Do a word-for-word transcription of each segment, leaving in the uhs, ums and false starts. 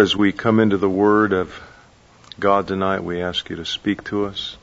Lord, as we come into the Word of God tonight, we ask you to speak to us.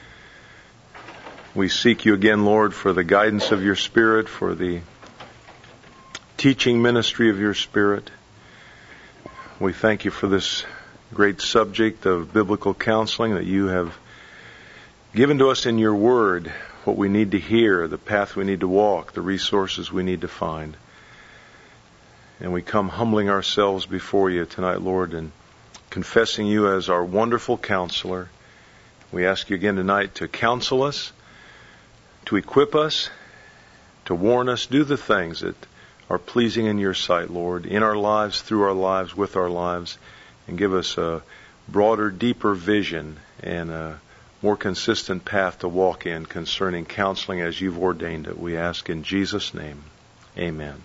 We seek you again, Lord, for the guidance of your Spirit, for the teaching ministry of your Spirit. We thank you for this great subject of biblical counseling that you have given to us in your Word, what we need to hear, the path we need to walk, the resources we need to find. And we come humbling ourselves before you tonight, Lord, and confessing you as our wonderful counselor. We ask you again tonight to counsel us, to equip us, to warn us, do the things that are pleasing in your sight, Lord, in our lives, through our lives, with our lives, and give us a broader, deeper vision and a more consistent path to walk in concerning counseling as you've ordained it. We ask in Jesus' name. Amen.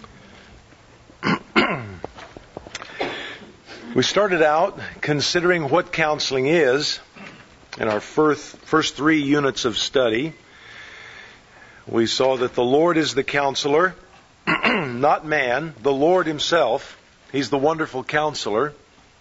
We started out considering what counseling is in our first, first three units of study. We saw that the Lord is the counselor, not man, the Lord himself. He's the wonderful counselor.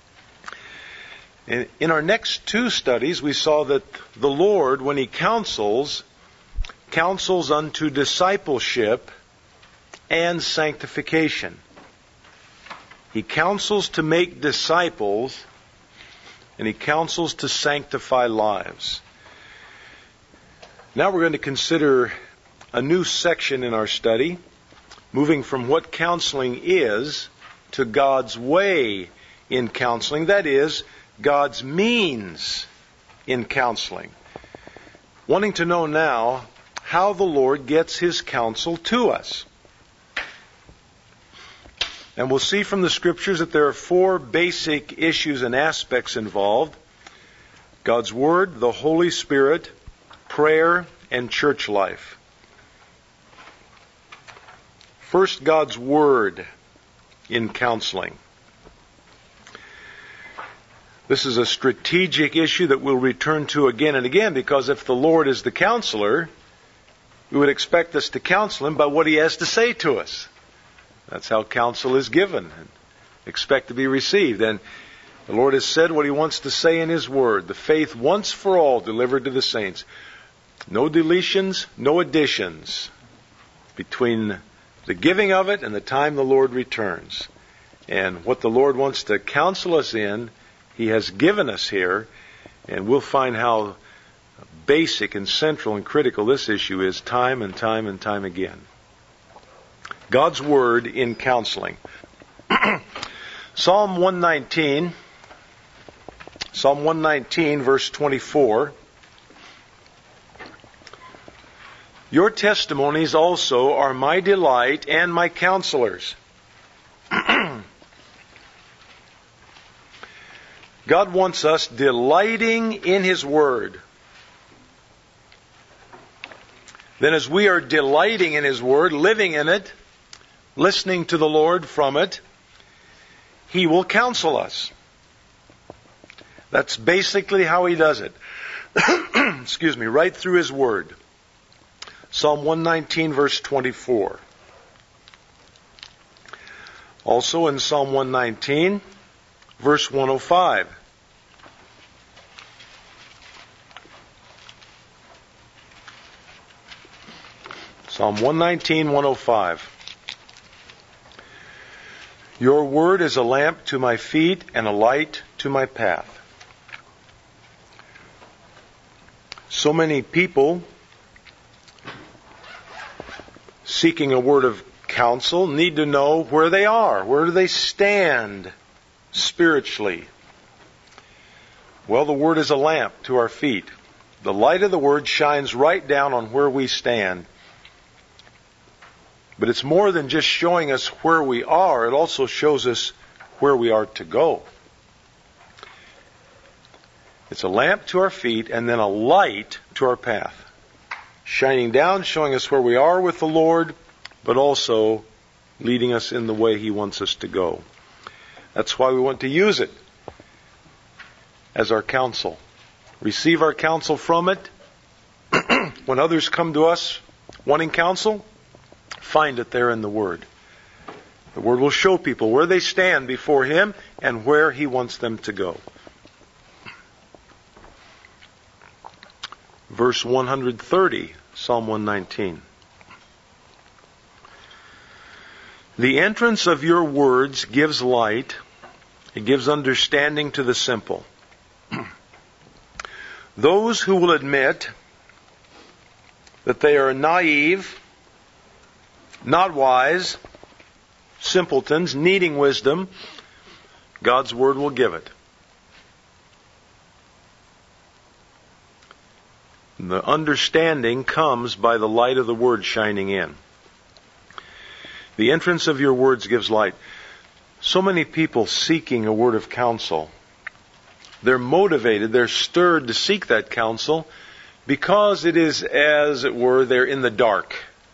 In our next two studies, we saw that the Lord, when he counsels, counsels unto discipleship and sanctification. He counsels to make disciples, and he counsels to sanctify lives. Now we're going to consider a new section in our study, moving from what counseling is to God's way in counseling. That is, God's means in counseling. Wanting to know now how the Lord gets his counsel to us. And we'll see from the Scriptures that there are four basic issues and aspects involved: God's Word, the Holy Spirit, prayer, and church life. First, God's Word in counseling. This is a strategic issue that we'll return to again and again, because if the Lord is the counselor, we would expect us to counsel him by what he has to say to us. That's how counsel is given and expect to be received. And the Lord has said what he wants to say in his Word. The faith once for all delivered to the saints. No deletions, no additions between the giving of it and the time the Lord returns. And what the Lord wants to counsel us in, he has given us here. And we'll find how basic and central and critical this issue is time and time and time again. God's Word in counseling. Psalm one nineteen, Psalm one nineteen, verse twenty-four. Your testimonies also are my delight and my counselors. God wants us delighting in his Word. Then as we are delighting in his Word, living in it, listening to the Lord from it, he will counsel us. That's basically how he does it. Excuse me, right through his Word. Psalm one nineteen, verse twenty-four. Also in Psalm one nineteen, verse one oh five. Psalm one nineteen, one oh five. Your word is a lamp to my feet and a light to my path. So many people seeking a word of counsel need to know where they are. Where do they stand spiritually? Well, the Word is a lamp to our feet. The light of the Word shines right down on where we stand. But it's more than just showing us where we are. It also shows us where we are to go. It's a lamp to our feet and then a light to our path. Shining down, showing us where we are with the Lord, but also leading us in the way he wants us to go. That's why we want to use it as our counsel. Receive our counsel from it. When others come to us wanting counsel, find it there in the Word. The Word will show people where they stand before Him and where He wants them to go. Verse one thirty, Psalm one nineteen. The entrance of your words gives light. It gives understanding to the simple. Those who will admit that they are naive, not wise, simpletons, needing wisdom, God's Word will give it. The understanding comes by the light of the Word shining in. The entrance of your words gives light. So many people seeking a word of counsel, they're motivated, they're stirred to seek that counsel because it is, as it were, they're in the dark.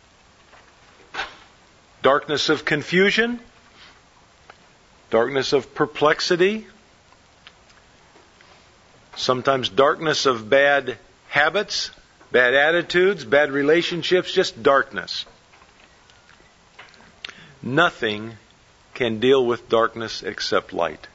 Darkness of confusion, darkness of perplexity, sometimes darkness of bad habits, bad attitudes, bad relationships, just darkness. Nothing can deal with darkness except light.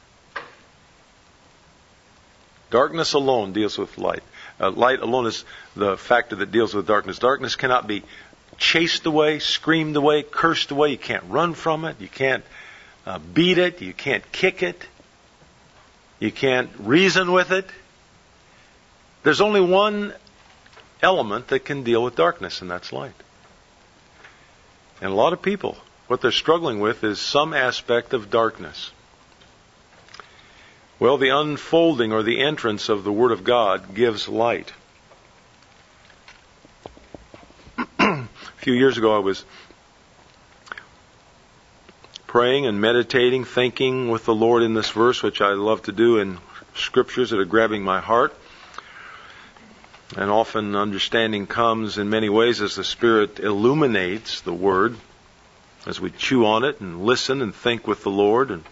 Darkness alone deals with light. Uh, light alone is the factor that deals with darkness. Darkness cannot be chased away, screamed away, cursed away. You can't run from it. You can't uh, beat it. You can't kick it. You can't reason with it. There's only one element that can deal with darkness, and that's light. And a lot of people, what they're struggling with is some aspect of darkness. Well, the unfolding or the entrance of the Word of God gives light. A few years ago I was praying and meditating, thinking with the Lord in this verse, which I love to do in scriptures that are grabbing my heart. And often understanding comes in many ways as the Spirit illuminates the Word, as we chew on it and listen and think with the Lord. And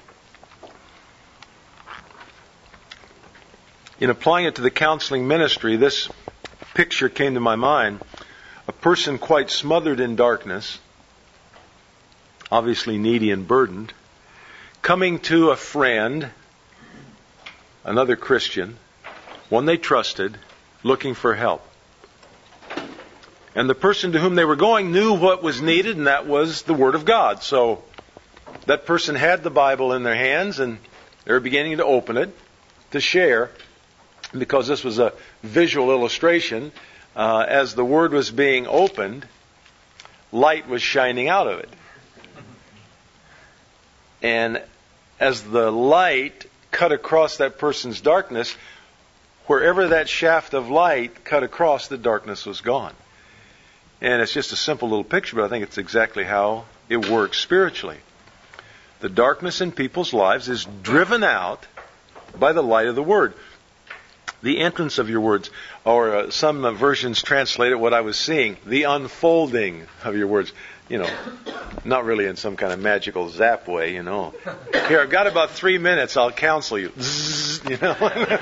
in applying it to the counseling ministry, this picture came to my mind. A person quite smothered in darkness, obviously needy and burdened, coming to a friend, another Christian, one they trusted, looking for help. And the person to whom they were going knew what was needed, and that was the Word of God. So that person had the Bible in their hands, and they were beginning to open it, to share. Because this was a visual illustration, uh, as the Word was being opened, light was shining out of it. And as the light cut across that person's darkness, wherever that shaft of light cut across, the darkness was gone. And it's just a simple little picture, but I think it's exactly how it works spiritually. The darkness in people's lives is driven out by the light of the Word. The entrance of your words, or uh, some uh, versions translate it what I was seeing, the unfolding of your words. You know, not really in some kind of magical zap way, you know. Here, I've got about three minutes, I'll counsel you. Zzz, you know.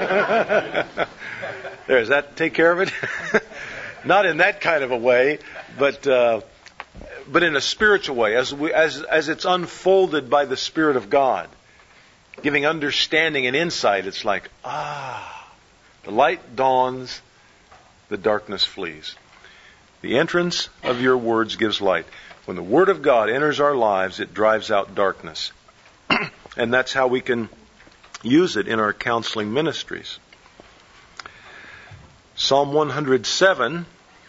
There, does that take care of it? Not in that kind of a way, but uh, but in a spiritual way, as we, as as it's unfolded by the Spirit of God, giving understanding and insight. It's like, ah. The light dawns, the darkness flees. The entrance of your words gives light. When the Word of God enters our lives, it drives out darkness. And that's how we can use it in our counseling ministries. Psalm one oh seven,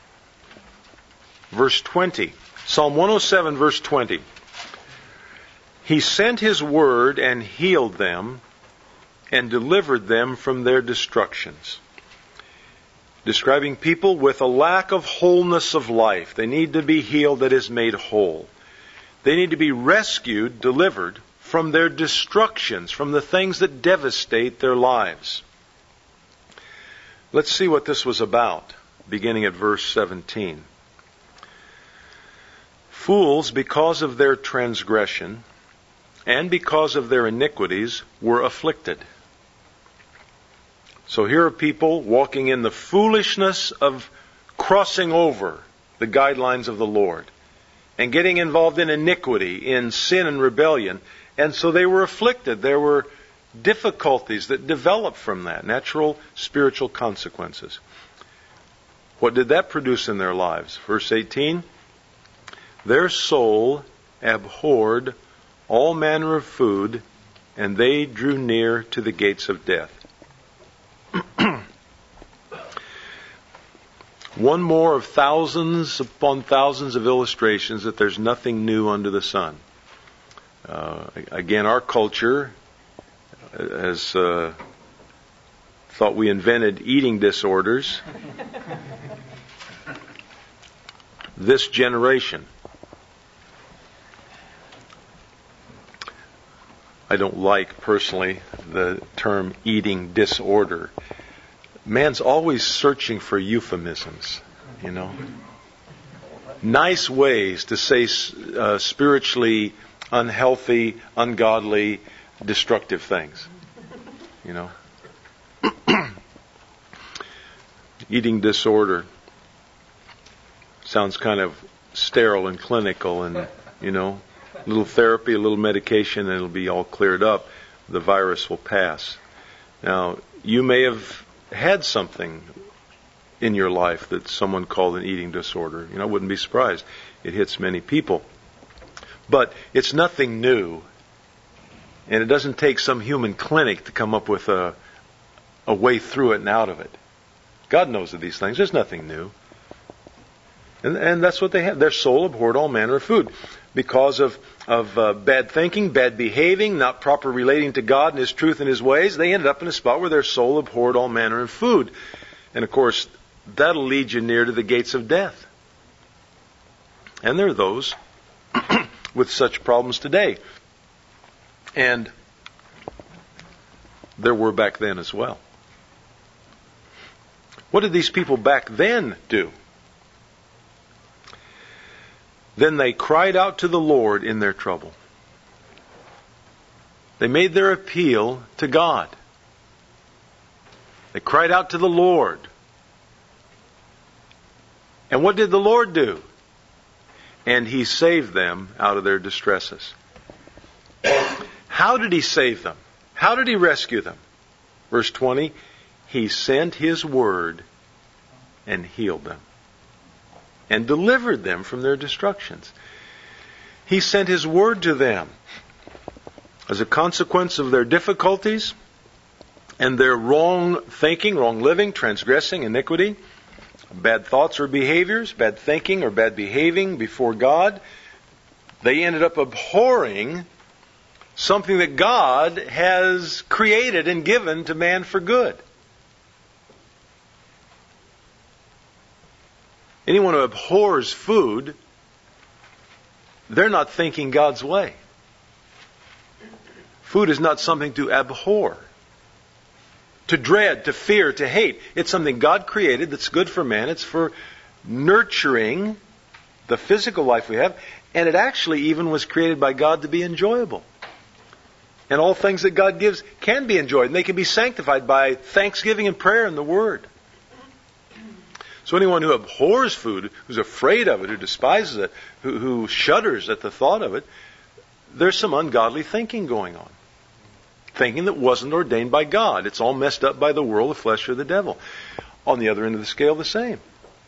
verse twenty. Psalm one oh seven, verse twenty. He sent His word and healed them, and delivered them from their destructions. Describing people with a lack of wholeness of life. They need to be healed, that is, made whole. They need to be rescued, delivered from their destructions, from the things that devastate their lives. Let's see what this was about, beginning at verse seventeen. Fools, because of their transgression and because of their iniquities, were afflicted. So here are people walking in the foolishness of crossing over the guidelines of the Lord, and getting involved in iniquity, in sin and rebellion. And so they were afflicted. There were difficulties that developed from that, natural spiritual consequences. What did that produce in their lives? Verse eighteen, their soul abhorred all manner of food, and they drew near to the gates of death. One more of thousands upon thousands of illustrations that there's nothing new under the sun. Uh, again, our culture has uh, thought we invented eating disorders. This generation. I don't like, personally, the term eating disorder. Man's always searching for euphemisms, you know. Nice ways to say uh, spiritually unhealthy, ungodly, destructive things, you know. Eating disorder sounds kind of sterile and clinical, and, you know, a little therapy, a little medication, and it'll be all cleared up. The virus will pass. Now, you may have had something in your life that someone called an eating disorder. You know, I wouldn't be surprised. It hits many people. But it's nothing new. And it doesn't take some human clinic to come up with a, a way through it and out of it. God knows of these things. There's nothing new. And, and that's what they had. Their soul abhorred all manner of food. Because of, of uh, bad thinking, bad behaving, not proper relating to God and His truth and His ways, they ended up in a spot where their soul abhorred all manner of food. And of course, that'll lead you near to the gates of death. And there are those with such problems today. And there were back then as well. What did these people back then do? Then they cried out to the Lord in their trouble. They made their appeal to God. They cried out to the Lord. And what did the Lord do? And He saved them out of their distresses. How did He save them? How did He rescue them? Verse twenty, He sent His word and healed them and delivered them from their destructions. He sent His word to them as a consequence of their difficulties and their wrong thinking, wrong living, transgressing, iniquity, bad thoughts or behaviors, bad thinking or bad behaving before God. They ended up abhorring something that God has created and given to man for good. Anyone who abhors food, they're not thinking God's way. Food is not something to abhor, to dread, to fear, to hate. It's something God created that's good for man. It's for nurturing the physical life we have. And it actually even was created by God to be enjoyable. And all things that God gives can be enjoyed. And they can be sanctified by thanksgiving and prayer and the Word. So anyone who abhors food, who's afraid of it, who despises it, who, who shudders at the thought of it, there's some ungodly thinking going on. Thinking that wasn't ordained by God. It's all messed up by the world, the flesh, or the devil. On the other end of the scale, the same.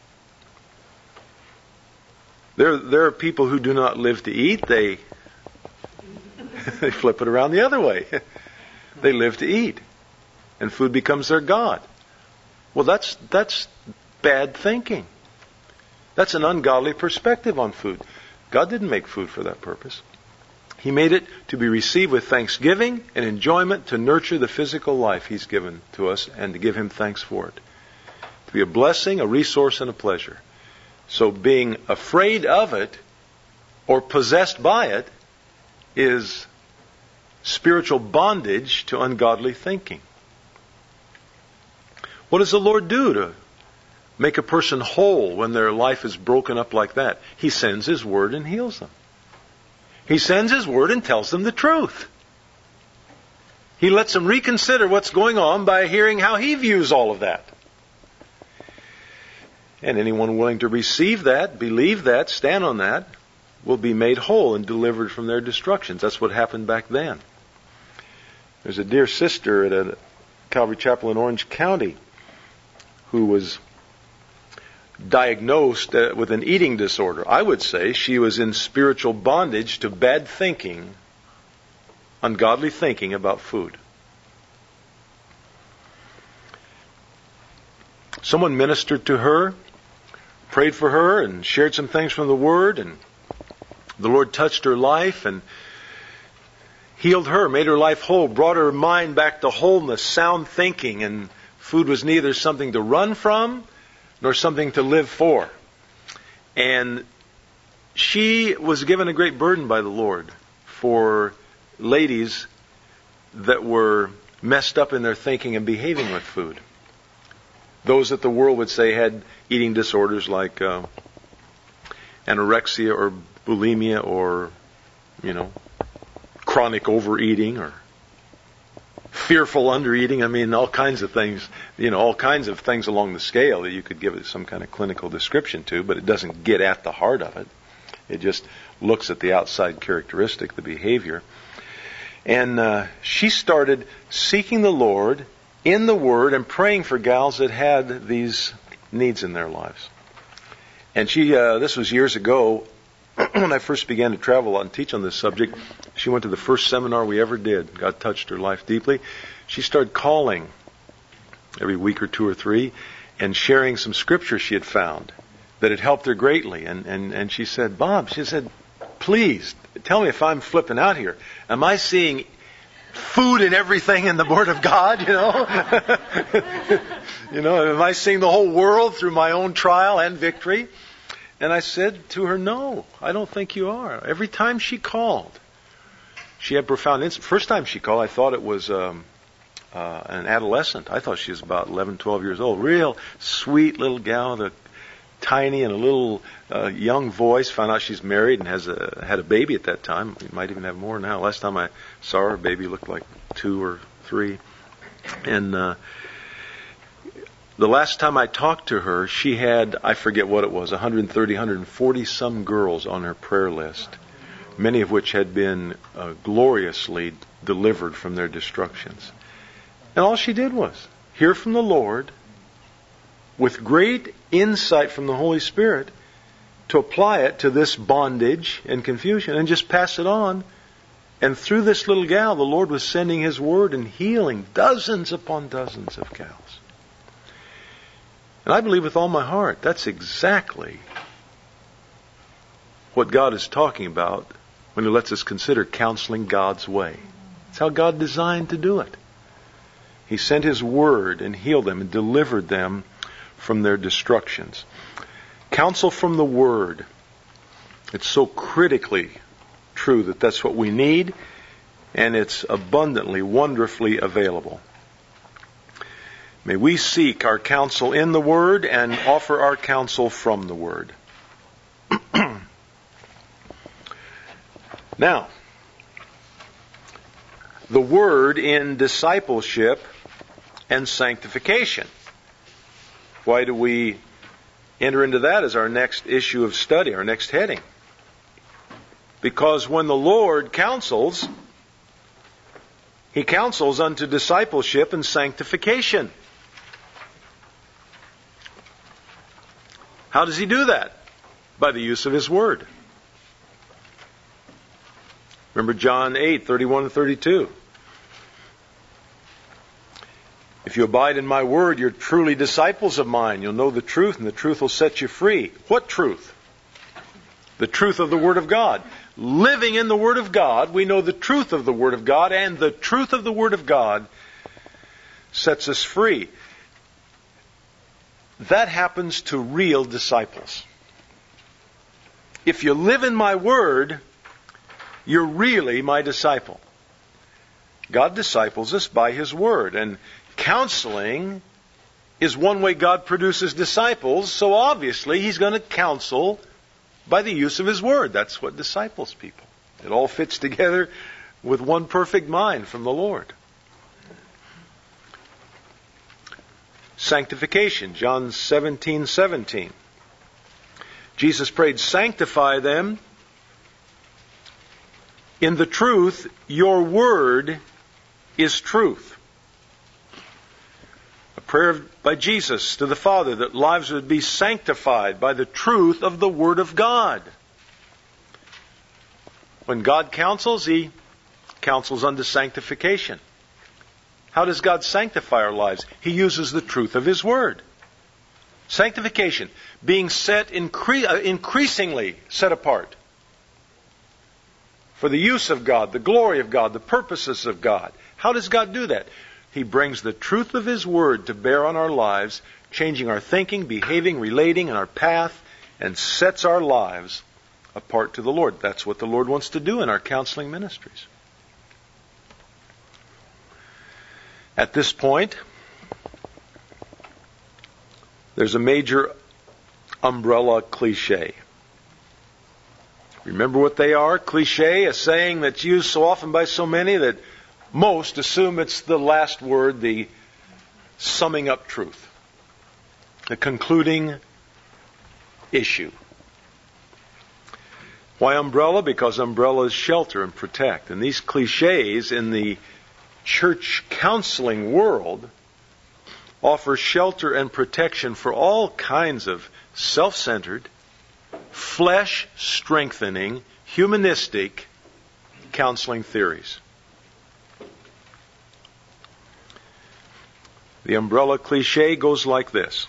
There, there are people who do not live to eat. They, they flip it around the other way. They live to eat. And food becomes their God. Well, that's, that's bad thinking. That's an ungodly perspective on food. God didn't make food for that purpose. He made it to be received with thanksgiving and enjoyment to nurture the physical life He's given to us and to give Him thanks for it. To be a blessing, a resource, and a pleasure. So being afraid of it or possessed by it is spiritual bondage to ungodly thinking. What does the Lord do to make a person whole when their life is broken up like that? He sends His word and heals them. He sends His word and tells them the truth. He lets them reconsider what's going on by hearing how He views all of that. And anyone willing to receive that, believe that, stand on that, will be made whole and delivered from their destructions. That's what happened back then. There's a dear sister at a Calvary Chapel in Orange County who was diagnosed uh, with an eating disorder. I would say she was in spiritual bondage to bad thinking, ungodly thinking about food. Someone ministered to her, prayed for her, and shared some things from the Word, and the Lord touched her life and healed her, made her life whole, brought her mind back to wholeness, sound thinking, and food was neither something to run from nor something to live for. And she was given a great burden by the Lord for ladies that were messed up in their thinking and behaving with food. Those that the world would say had eating disorders like uh, anorexia or bulimia or, you know, chronic overeating or fearful undereating. I mean, all kinds of things, you know, all kinds of things along the scale that you could give it some kind of clinical description to, but it doesn't get at the heart of it. It just looks at the outside characteristic, the behavior. And uh, she started seeking the Lord in the Word and praying for gals that had these needs in their lives. And she, uh, this was years ago, when I first began to travel and teach on this subject. She went to the first seminar we ever did. God touched her life deeply. She started calling every week or two or three and sharing some scripture she had found that had helped her greatly. And, and, and she said, Bob, she said, please tell me if I'm flipping out here. Am I seeing food and everything in the Word of God, you know? You know, am I seeing the whole world through my own trial and victory? And I said to her, no, I don't think you are. Every time she called, she had profound insight. First time she called, I thought it was um, uh, an adolescent. I thought she was about eleven, twelve years old. Real sweet little gal with a tiny and a little uh, young voice. Found out she's married and has a, had a baby at that time. We might even have more now. Last time I saw her, baby looked like two or three. And uh, the last time I talked to her, she had, I forget what it was, one hundred thirty, one hundred forty some girls on her prayer list, many of which had been uh, gloriously delivered from their destructions. And all she did was hear from the Lord with great insight from the Holy Spirit to apply it to this bondage and confusion and just pass it on. And through this little gal, the Lord was sending His Word and healing dozens upon dozens of gals. And I believe with all my heart, that's exactly what God is talking about when He lets us consider counseling God's way. It's how God designed to do it. He sent His Word and healed them and delivered them from their destructions. Counsel from the Word. It's so critically true that that's what we need, and it's abundantly, wonderfully available. May we seek our counsel in the Word and offer our counsel from the Word. Now, the Word in discipleship and sanctification. Why do we enter into that as our next issue of study, our next heading? Because when the Lord counsels, He counsels unto discipleship and sanctification. How does He do that? By the use of His Word. Remember John eight, thirty-one and thirty-two. If you abide in my word, you're truly disciples of mine. You'll know the truth, and the truth will set you free. What truth? The truth of the Word of God. Living in the Word of God, we know the truth of the Word of God, and the truth of the Word of God sets us free. That happens to real disciples. If you live in my Word, you're really my disciple. God disciples us by His Word, and counseling is one way God produces disciples, so obviously He's going to counsel by the use of His Word. That's what disciples people. It all fits together with one perfect mind from the Lord. Sanctification, John seventeen seventeen. Jesus prayed, sanctify them In the truth, your word is truth. A prayer by Jesus to the Father that lives would be sanctified by the truth of the Word of God. When God counsels, He counsels unto sanctification. How does God sanctify our lives? He uses the truth of His Word. Sanctification, being set incre- uh, increasingly set apart for the use of God, the glory of God, the purposes of God. How does God do that? He brings the truth of His Word to bear on our lives, changing our thinking, behaving, relating, and our path, and sets our lives apart to the Lord. That's what the Lord wants to do in our counseling ministries. At this point, there's a major umbrella cliche. Remember what they are? Cliche, a saying that's used so often by so many that most assume it's the last word, the summing up truth, the concluding issue. Why umbrella? Because umbrellas shelter and protect. And these cliches in the church counseling world offer shelter and protection for all kinds of self-centered, flesh-strengthening, humanistic counseling theories. The umbrella cliche goes like this.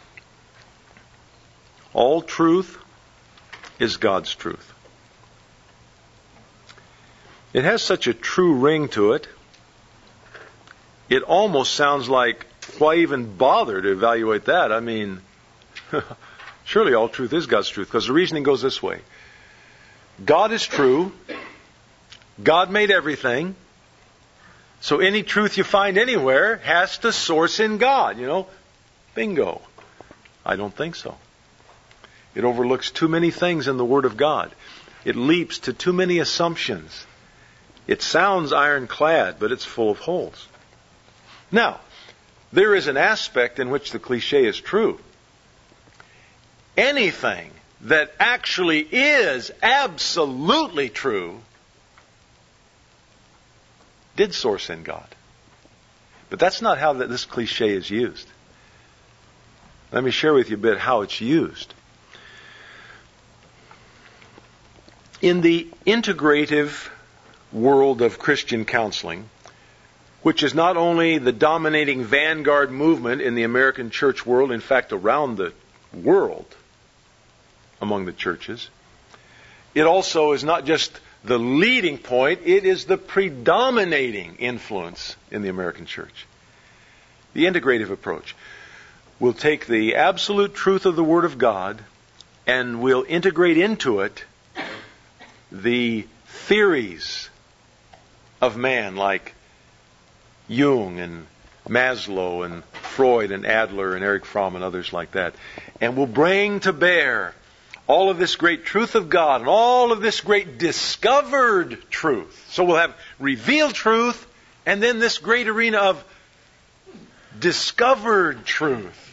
All truth is God's truth. It has such a true ring to it, it almost sounds like, why even bother to evaluate that? I mean, surely all truth is God's truth, because the reasoning goes this way. God is true. God made everything. So any truth you find anywhere has to source in God, you know. Bingo. I don't think so. It overlooks too many things in the Word of God. It leaps to too many assumptions. It sounds ironclad, but it's full of holes. Now, there is an aspect in which the cliche is true. Anything that actually is absolutely true did source in God. But that's not how this cliche is used. Let me share with you a bit how it's used. In the integrative world of Christian counseling, which is not only the dominating vanguard movement in the American church world, in fact around the world among the churches, it also is not just the leading point, it is the predominating influence in the American church. The integrative approach. We'll take the absolute truth of the Word of God and we'll integrate into it the theories of man like Jung and Maslow and Freud and Adler and Erich Fromm and others like that. And we'll bring to bear all of this great truth of God and all of this great discovered truth. So we'll have revealed truth and then this great arena of discovered truth.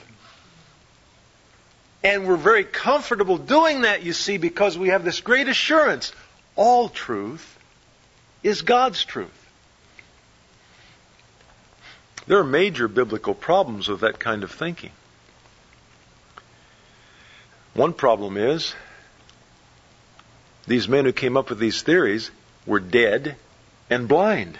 And we're very comfortable doing that, you see, because we have this great assurance. All truth is God's truth. There are major biblical problems with that kind of thinking. One problem is, these men who came up with these theories were dead and blind.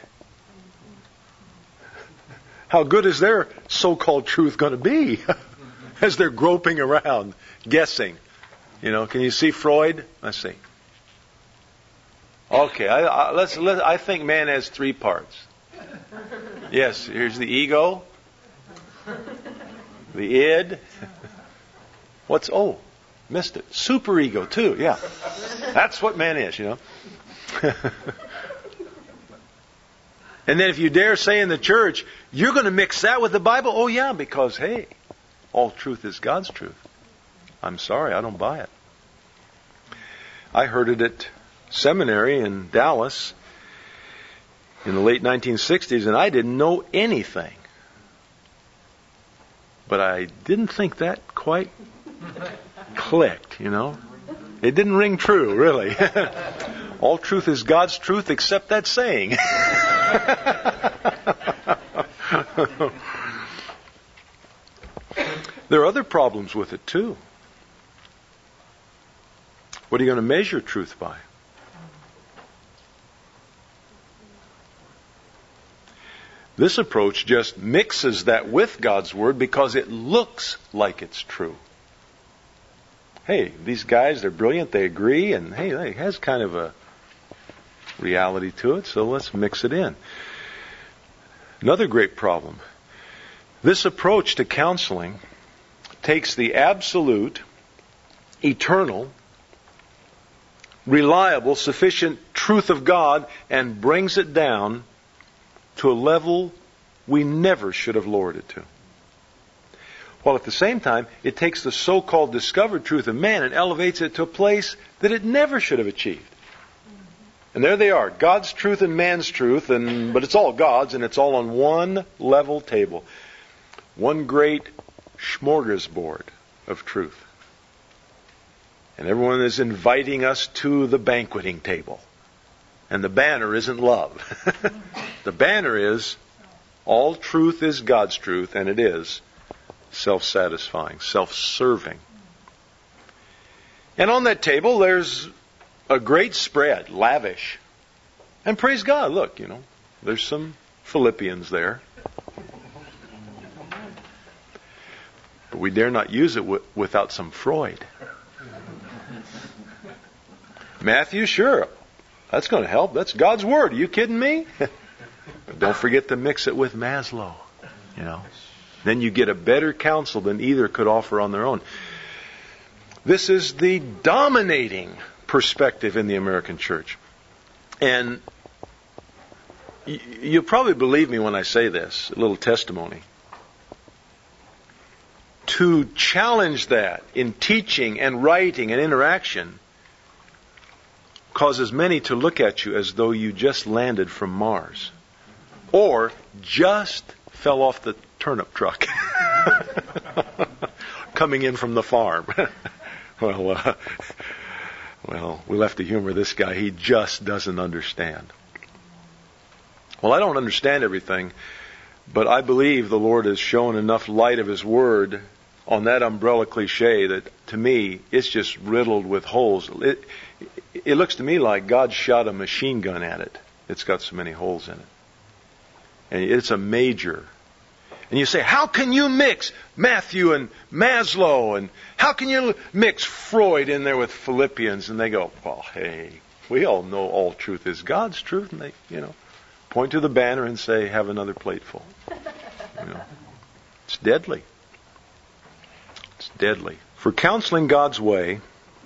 How good is their so-called truth going to be as they're groping around, guessing? You know, can you see Freud? Let's see. Okay, I, I, let's, let, I think man has three parts. Yes, here's the ego, the id. What's, oh, missed it. Superego too, yeah. That's what man is, you know. And then if you dare say in the church, you're going to mix that with the Bible? Oh yeah, because hey, all truth is God's truth. I'm sorry, I don't buy it. I heard it at seminary in Dallas in the late nineteen sixties, and I didn't know anything. But I didn't think that quite clicked, you know. It didn't ring true, really. All truth is God's truth except that saying. There are other problems with it too. What are you going to measure truth by? This approach just mixes that with God's Word because it looks like it's true. Hey, these guys, they're brilliant, they agree, and hey, it has kind of a reality to it, so let's mix it in. Another great problem. This approach to counseling takes the absolute, eternal, reliable, sufficient truth of God and brings it down to a level we never should have lowered it to. While at the same time, it takes the so-called discovered truth of man and elevates it to a place that it never should have achieved. And there they are, God's truth and man's truth, and but it's all God's, and it's all on one level table. One great smorgasbord of truth. And everyone is inviting us to the banqueting table. And the banner isn't love. The banner is, all truth is God's truth, and it is self-satisfying, self-serving. And on that table, there's a great spread, lavish. And praise God, look, you know, there's some Philippians there. But we dare not use it w- without some Freud. Matthew, sure, that's going to help. That's God's Word. Are you kidding me? But don't forget to mix it with Maslow, you know. Then you get a better counsel than either could offer on their own. This is the dominating perspective in the American church. And y- you'll probably believe me when I say this, a little testimony. To challenge that in teaching and writing and interaction causes many to look at you as though you just landed from Mars. Or just fell off the turnip truck coming in from the farm. well, uh, well, we'll have to humor this guy. He just doesn't understand. Well, I don't understand everything, but I believe the Lord has shown enough light of His Word on that umbrella cliche that, to me, it's just riddled with holes. It, it looks to me like God shot a machine gun at it. It's got so many holes in it. And it's a major. And you say, how can you mix Matthew and Maslow? And how can you mix Freud in there with Philippians? And they go, well, hey, we all know all truth is God's truth. And they, you know, point to the banner and say, have another plateful. You know, it's deadly. It's deadly. For counseling God's way,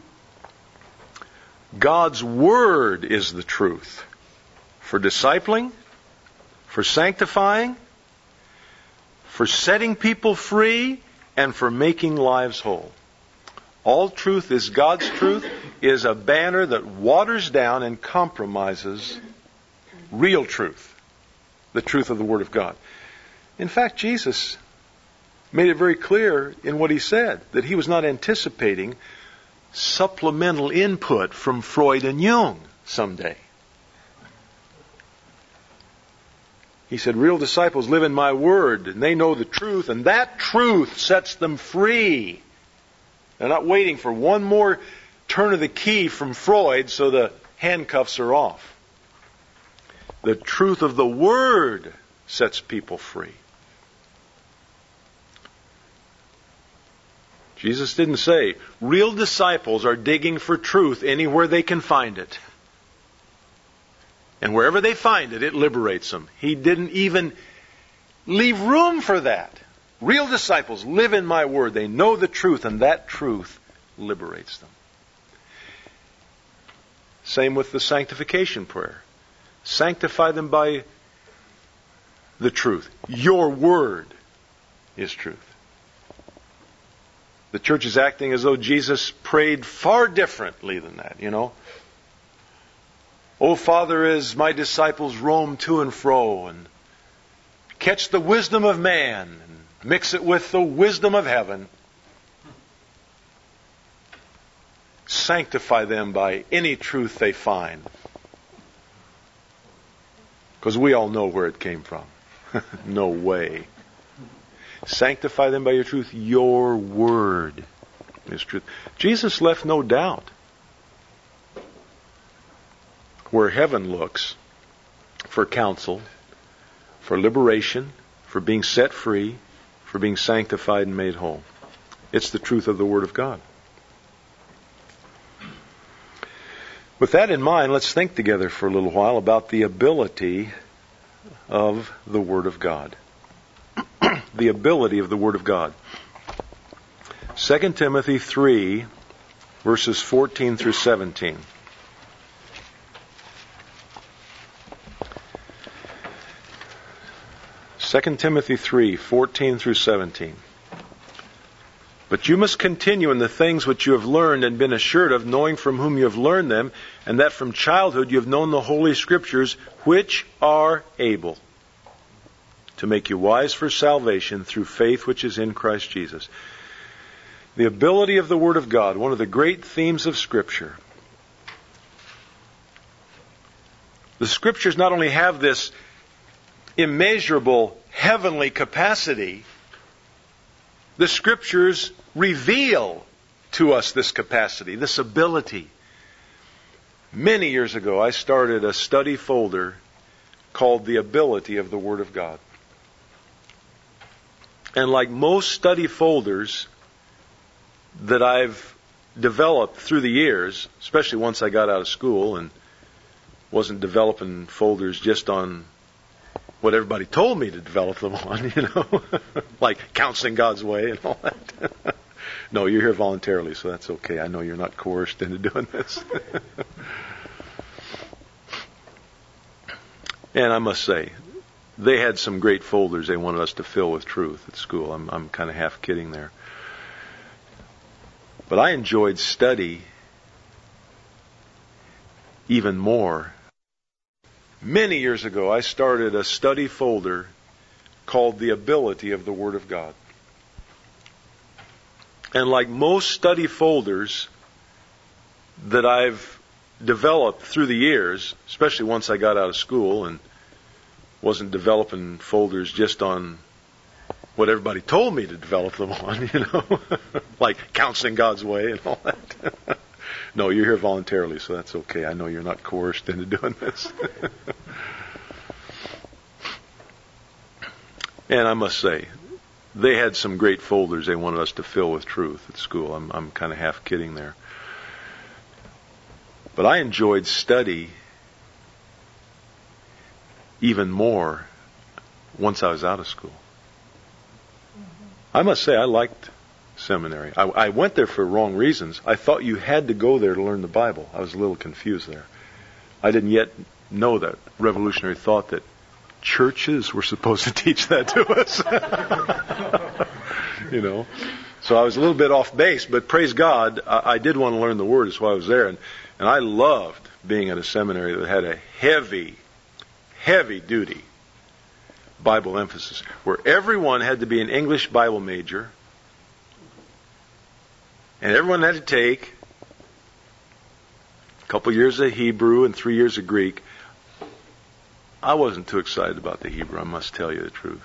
God's Word is the truth. For discipling, for sanctifying, for setting people free, and for making lives whole. All truth is God's truth is a banner that waters down and compromises real truth, the truth of the Word of God. In fact, Jesus made it very clear in what He said, that He was not anticipating supplemental input from Freud and Jung someday. He said, real disciples live in my Word, and they know the truth, and that truth sets them free. They're not waiting for one more turn of the key from Freud so the handcuffs are off. The truth of the Word sets people free. Jesus didn't say, real disciples are digging for truth anywhere they can find it. And wherever they find it, it liberates them. He didn't even leave room for that. Real disciples live in my Word. They know the truth, and that truth liberates them. Same with the sanctification prayer. Sanctify them by the truth. Your Word is truth. The church is acting as though Jesus prayed far differently than that, you know. O Father, as my disciples roam to and fro and catch the wisdom of man and mix it with the wisdom of heaven, sanctify them by any truth they find. Because we all know where it came from. No way. Sanctify them by your truth. Your word is truth. Jesus left no doubt where heaven looks for counsel, for liberation, for being set free, for being sanctified and made whole. It's the truth of the Word of God. With that in mind, let's think together for a little while about the ability of the Word of God. The ability of the Word of God. Second Timothy three, verses fourteen through seventeen. Second Timothy three, fourteen through seventeen. But you must continue in the things which you have learned and been assured of, knowing from whom you have learned them, and that from childhood you have known the Holy Scriptures, which are able to make you wise for salvation through faith which is in Christ Jesus. The ability of the Word of God, one of the great themes of Scripture. The Scriptures not only have this immeasurable heavenly capacity, the Scriptures reveal to us this capacity, this ability. Many years ago, I started a study folder called The Ability of the Word of God. And like most study folders that I've developed through the years, especially once I got out of school and wasn't developing folders just on what everybody told me to develop them on, you know, like Counseling God's Way and all that. No, you're here voluntarily, so that's okay. I know you're not coerced into doing this. And I must say, they had some great folders they wanted us to fill with truth at school. I'm, I'm kind of half kidding there. But I enjoyed study even more. Many years ago, I started a study folder called The Ability of the Word of God. And like most study folders that I've developed through the years, especially once I got out of school and wasn't developing folders just on what everybody told me to develop them on, you know, like Counseling God's Way and all that. No, you're here voluntarily, so that's okay. I know you're not coerced into doing this. And I must say, they had some great folders they wanted us to fill with truth at school. I'm, I'm kind of half kidding there. But I enjoyed study even more once I was out of school. I must say, I liked seminary. I, I went there for wrong reasons. I thought you had to go there to learn the Bible. I was a little confused there. I didn't yet know that revolutionary thought that churches were supposed to teach that to us. You know, so I was a little bit off base, but praise God, I, I did want to learn the Word. That's why I was there. And, and I loved being at a seminary that had a heavy, heavy duty Bible emphasis, where everyone had to be an English Bible major, and everyone had to take a couple years of Hebrew and three years of Greek. I wasn't too excited about the Hebrew, I must tell you the truth.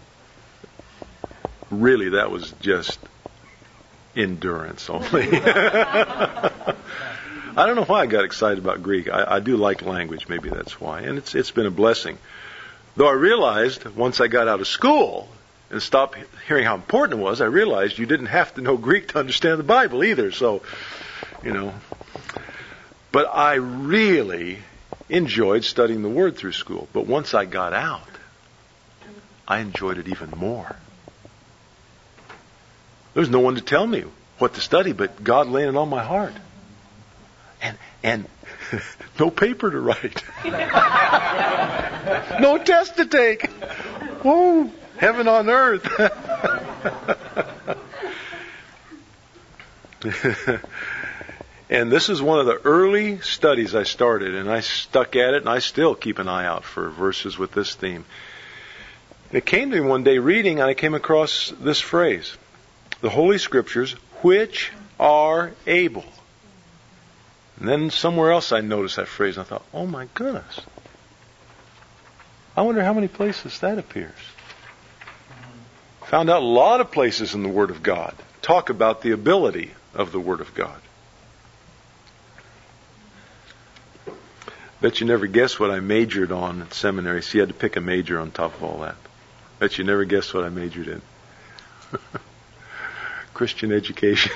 Really, that was just endurance only. I don't know why I got excited about Greek. I, I do like language, maybe that's why. And it's it's been a blessing. Though I realized once I got out of school and stopped hearing how important it was, I realized you didn't have to know Greek to understand the Bible either. So, you know. But I really enjoyed studying the Word through school. But once I got out, I enjoyed it even more. There was no one to tell me what to study but God laying it on my heart. And and no paper to write. No test to take. Whoa, heaven on earth. And this is one of the early studies I started, and I stuck at it, and I still keep an eye out for verses with this theme. It came to me one day reading, and I came across this phrase, the Holy Scriptures, which are able. And then somewhere else I noticed that phrase, and I thought, oh my goodness. I wonder how many places that appears. Found out a lot of places in the Word of God talk about the ability of the Word of God. Bet you never guess what I majored on at seminary. So you had to pick a major on top of all that. Bet you never guessed what I majored in. Christian education.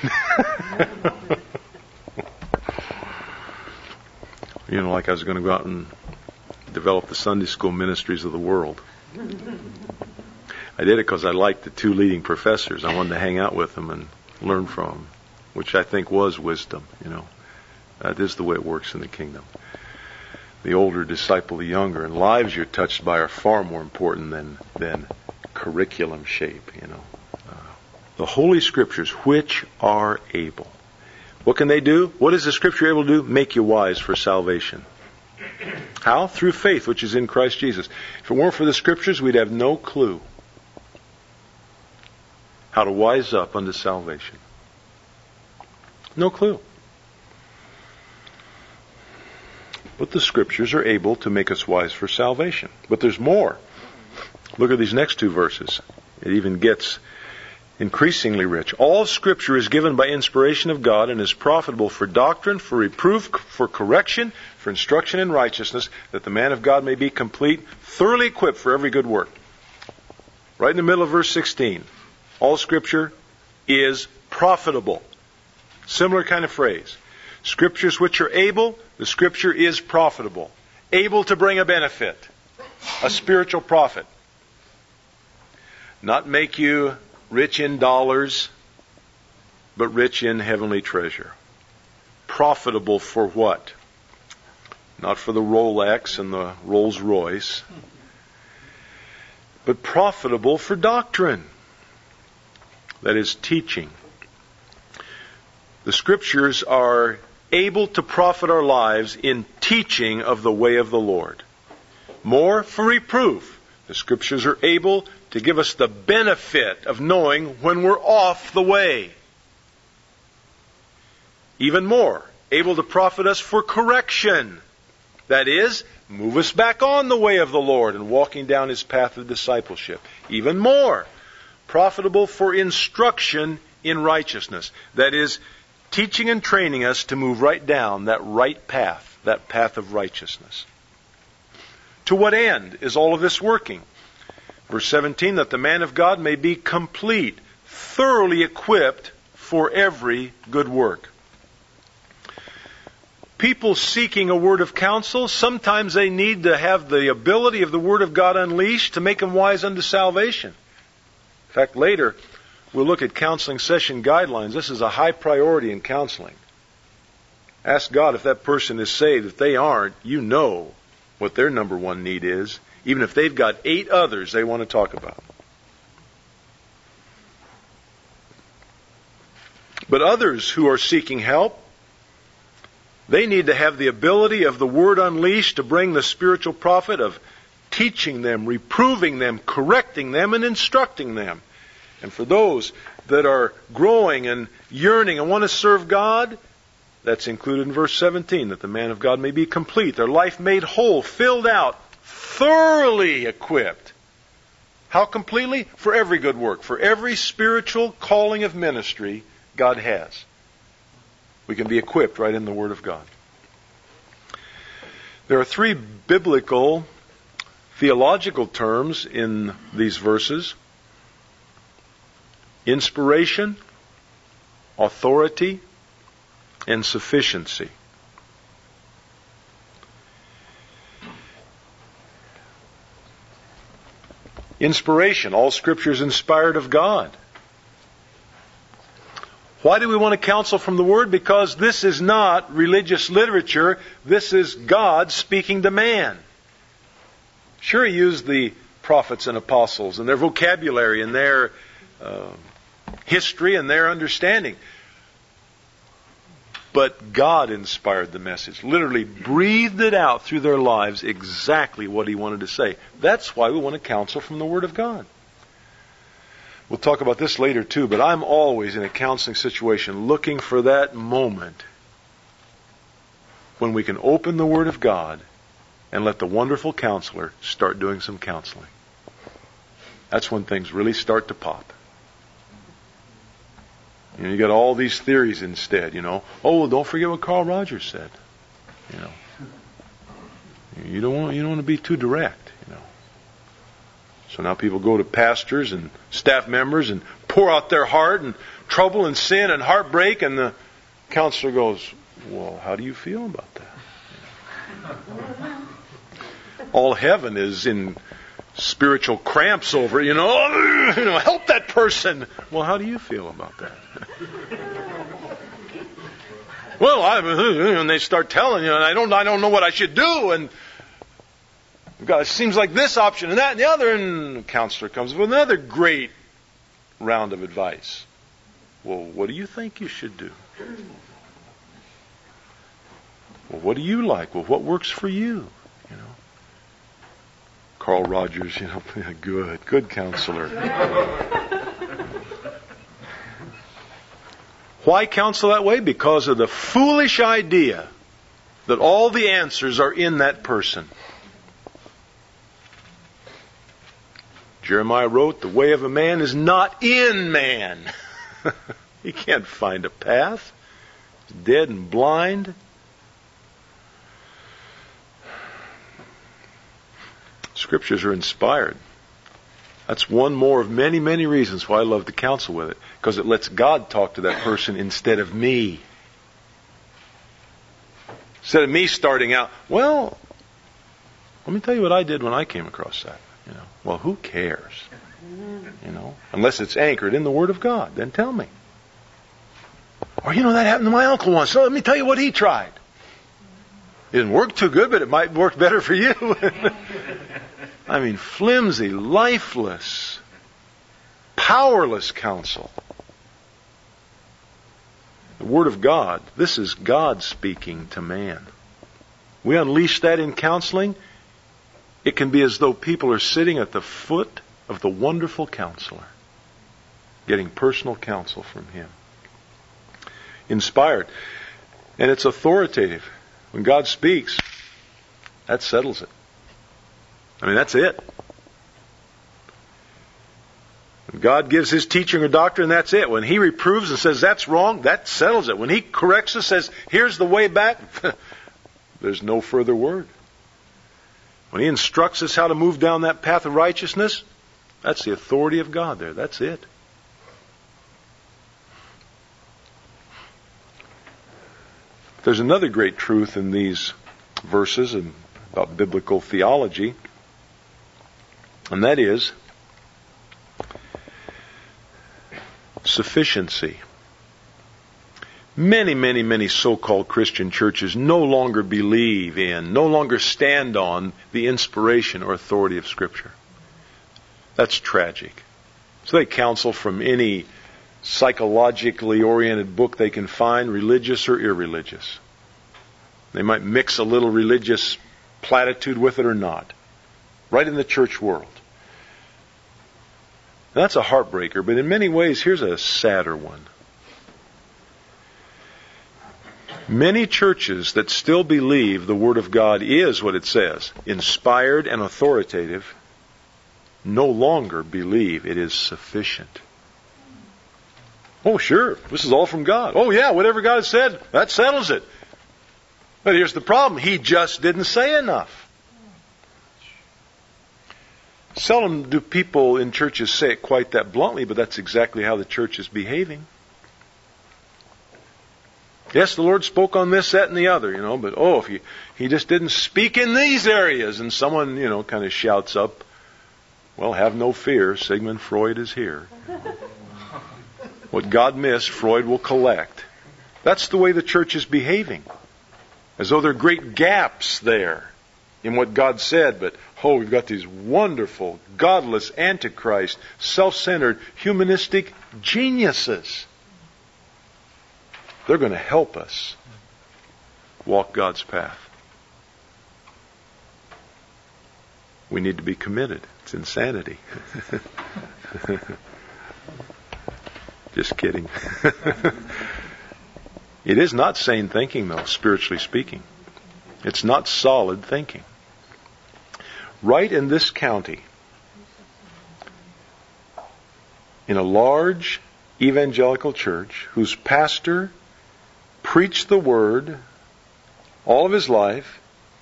You know, like I was going to go out and develop the Sunday school ministries of the world. I did it because I liked the two leading professors. I wanted to hang out with them and learn from them, which I think was wisdom, you know. That is the way it works in the kingdom. The older disciple the younger, and lives you're touched by are far more important than than curriculum shape, you know. Uh, the Holy Scriptures, which are able. What can they do? What is the Scripture able to do? Make you wise for salvation. How? Through faith, which is in Christ Jesus. If it weren't for the Scriptures, we'd have no clue how to wise up unto salvation. No clue. But the Scriptures are able to make us wise for salvation. But there's more. Look at these next two verses. It even gets increasingly rich. All Scripture is given by inspiration of God and is profitable for doctrine, for reproof, for correction, for instruction in righteousness, that the man of God may be complete, thoroughly equipped for every good work. Right in the middle of verse sixteen. All Scripture is profitable. Similar kind of phrase. Scriptures which are able, the Scripture is profitable. Able to bring a benefit. A spiritual profit. Not make you rich in dollars, but rich in heavenly treasure. Profitable for what? Not for the Rolex and the Rolls Royce, but profitable for doctrine. That is teaching. The Scriptures are able to profit our lives in teaching of the way of the Lord. More, for reproof. The Scriptures are able to give us the benefit of knowing when we're off the way. Even more, able to profit us for correction. That is, move us back on the way of the Lord and walking down His path of discipleship. Even more, profitable for instruction in righteousness. That is, teaching and training us to move right down that right path, that path of righteousness. To what end is all of this working? Verse seventeen, that the man of God may be complete, thoroughly equipped for every good work. People seeking a word of counsel, sometimes they need to have the ability of the Word of God unleashed to make them wise unto salvation. In fact, later, we'll look at counseling session guidelines. This is a high priority in counseling. Ask God if that person is saved. If they aren't, you know what their number one need is, even if they've got eight others they want to talk about. But others who are seeking help, they need to have the ability of the Word unleashed to bring the spiritual profit of teaching them, reproving them, correcting them, and instructing them. And for those that are growing and yearning and want to serve God, that's included in verse seventeen, that the man of God may be complete, their life made whole, filled out, thoroughly equipped. How completely? For every good work, for every spiritual calling of ministry God has. We can be equipped right in the Word of God. There are three biblical theological terms in these verses. Inspiration, authority, and sufficiency. Inspiration. All Scripture is inspired of God. Why do we want to counsel from the Word? Because this is not religious literature. This is God speaking to man. Sure, He used the prophets and apostles and their vocabulary and their uh, history and their understanding. But God inspired the message, literally breathed it out through their lives exactly what He wanted to say. That's why we want to counsel from the Word of God. We'll talk about this later too, but I'm always in a counseling situation looking for that moment when we can open the Word of God and let the wonderful counselor start doing some counseling. That's when things really start to pop. You know, you got all these theories instead, you know. Oh, well, don't forget what Carl Rogers said. You know. You don't want, you don't want to be too direct, you know. So now people go to pastors and staff members and pour out their heart and trouble and sin and heartbreak, and the counselor goes, well, how do you feel about that? All heaven is in spiritual cramps over it, you know. You know, help that person. Well, how do you feel about that? Well, I, and they start telling you, and I don't, I don't know what I should do, and God, it seems like this option and that and the other, and the counselor comes with another great round of advice. Well, what do you think you should do? Well, what do you like? Well, what works for you? You know, Carl Rogers, you know, good, good counselor. Why counsel that way? Because of the foolish idea that all the answers are in that person. Jeremiah wrote, the way of a man is not in man. He can't find a path. He's dead and blind. Scriptures are inspired. That's one more of many, many reasons why I love to counsel with it. Because it lets God talk to that person instead of me. Instead of me starting out, well, let me tell you what I did when I came across that. You know, well, who cares? You know, unless it's anchored in the Word of God, then tell me. Or, you know, that happened to my uncle once, so let me tell you what he tried. It didn't work too good, but it might work better for you. I mean, flimsy, lifeless, powerless counsel. The Word of God, this is God speaking to man. We unleash that in counseling, it can be as though people are sitting at the foot of the wonderful counselor, getting personal counsel from him. Inspired. And it's authoritative. When God speaks, that settles it. I mean, that's it. When God gives His teaching or doctrine, that's it. When He reproves and says that's wrong, that settles it. When He corrects us, says here's the way back, there's no further word. When He instructs us how to move down that path of righteousness, that's the authority of God there. That's it. There's another great truth in these verses about biblical theology, and that is sufficiency. Many, many, many so-called Christian churches no longer believe in, no longer stand on the inspiration or authority of Scripture. That's tragic. So they counsel from any psychologically oriented book they can find, religious or irreligious. They might mix a little religious platitude with it or not. Right in the church world. That's a heartbreaker, but in many ways, here's a sadder one. Many churches that still believe the Word of God is what it says, inspired and authoritative, no longer believe it is sufficient. Oh, sure, this is all from God. Oh, yeah, whatever God said, that settles it. But here's the problem. He just didn't say enough. Seldom do people in churches say it quite that bluntly, but that's exactly how the church is behaving. Yes, the Lord spoke on this, that, and the other, you know, but oh, if he, he just didn't speak in these areas, and someone, you know, kind of shouts up, well, have no fear, Sigmund Freud is here. What God missed, Freud will collect. That's the way the church is behaving. As though there are great gaps there in what God said, but oh, we've got these wonderful, godless, antichrist, self-centered, humanistic geniuses. They're going to help us walk God's path. We need to be committed. It's insanity. Just kidding. It is not sane thinking, though, spiritually speaking. It's not solid thinking. right in this county, in a large evangelical church whose pastor preached the Word all of his life,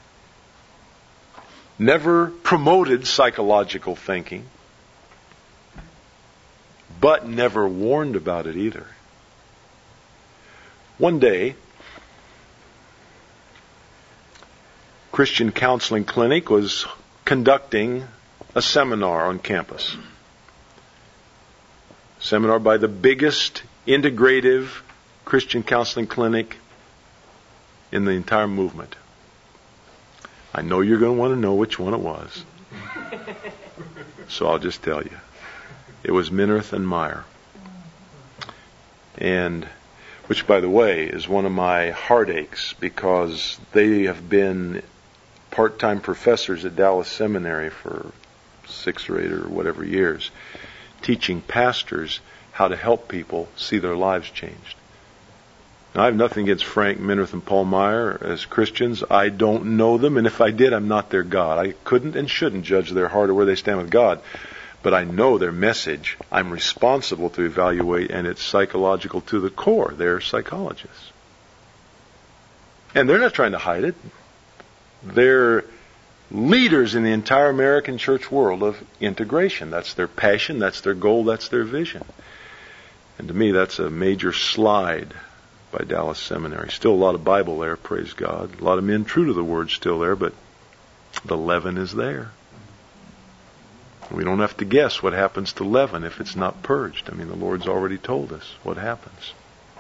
never promoted psychological thinking, but never warned about it either. One day, Christian Counseling Clinic was conducting a seminar on campus. Seminar by the biggest integrative Christian counseling clinic in the entire movement. I know you're going to want to know which one it was. So I'll just tell you. It was Minirth and Meyer. And, which by the way, is one of my heartaches because they have been part-time professors at Dallas Seminary for six or eight or whatever years, teaching pastors how to help people see their lives changed. Now, I have nothing against Frank Minirth and Paul Meyer as Christians. I don't know them, and if I did, I'm not their God. I couldn't and shouldn't judge their heart or where they stand with God. But I know their message. I'm responsible to evaluate, and it's psychological to the core. They're psychologists. And they're not trying to hide it. They're leaders in the entire American church world of integration. That's their passion, that's their goal, that's their vision. And to me, that's a major slide by Dallas Seminary. Still a lot of Bible there, praise God. A lot of men true to the Word still there, but the leaven is there. We don't have to guess what happens to leaven if it's not purged. I mean, the Lord's already told us what happens.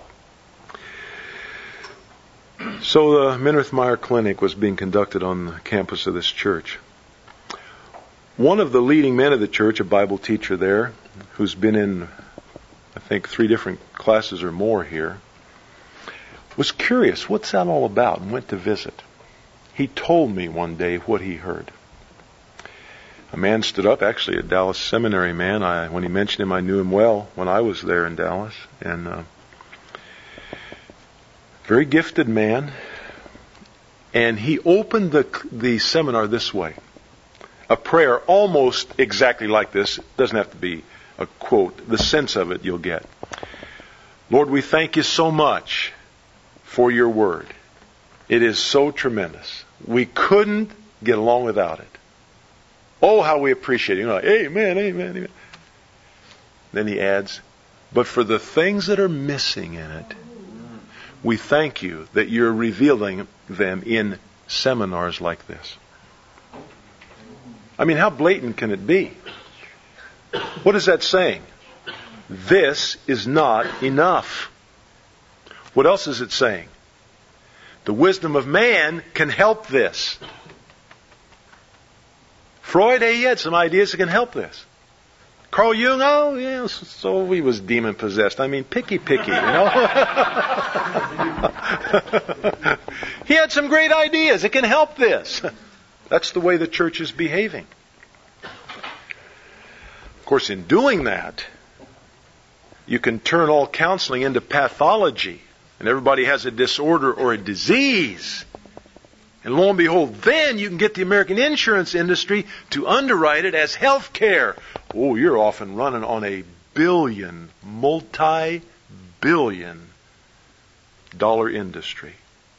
So the Minirth Meyer Clinic was being conducted on the campus of this church. One of the leading men of the church, a Bible teacher there, who's been in, I think, three different classes or more here, was curious, what's that all about, and went to visit. He told me one day what he heard. A man stood up, actually a Dallas Seminary man. I, when he mentioned him, I knew him well when I was there in Dallas. And uh, very gifted man. And he opened the the seminar this way. A prayer almost exactly like this. It doesn't have to be a quote. The sense of it you'll get. Lord, we thank you so much for your word. It is so tremendous. We couldn't get along without it. Oh, how we appreciate it. You know, like, amen, amen, amen. Then he adds, but for the things that are missing in it, we thank you that you're revealing them in seminars like this. I mean, how blatant can it be? What is that saying? This is not enough. What else is it saying? The wisdom of man can help this. Freud, he had some ideas that can help this. Carl Jung, oh, yeah, so he was demon-possessed. I mean, picky, picky, you know. He had some great ideas. It can help this. That's the way the church is behaving. Of course, in doing that, you can turn all counseling into pathology. And everybody has a disorder or a disease. And lo and behold, then you can get the American insurance industry to underwrite it as health care. Oh, you're off and running on a billion, multi-billion dollar industry.